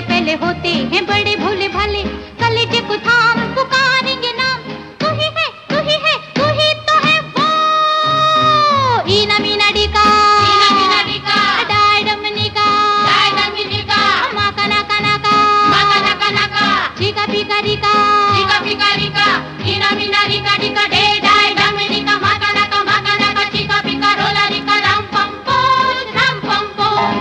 पहले होते हैं बड़े भोले भाले, कलेजे को थाम पुकारेंगे नाम। तू ही है, तू ही है, तू ही तो है वो। ईना मीना डिका, ईना मीना डिका, डाय डमनिका, डाय डमनिका, माका नाका नाका, माका नाका नाका, चिका पिका रिका, चिका पिका रिका, ईना मीना रिका डिका डे डाय डमनिका, माका नाका चिका पिका रोला रिका, राम पम पोज, राम पम पोज।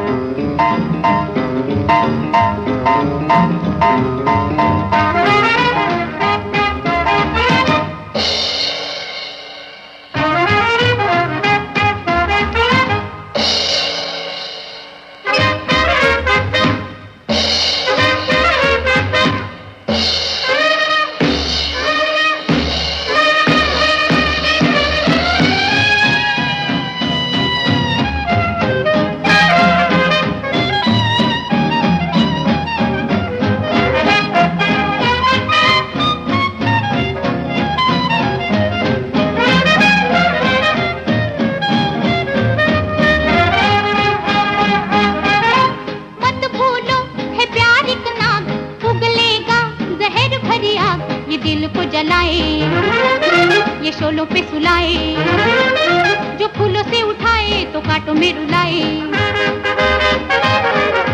ये दिल को जलाए, ये शोलों पे सुलाए, जो फूलों से उठाए तो कांटों में रुलाए।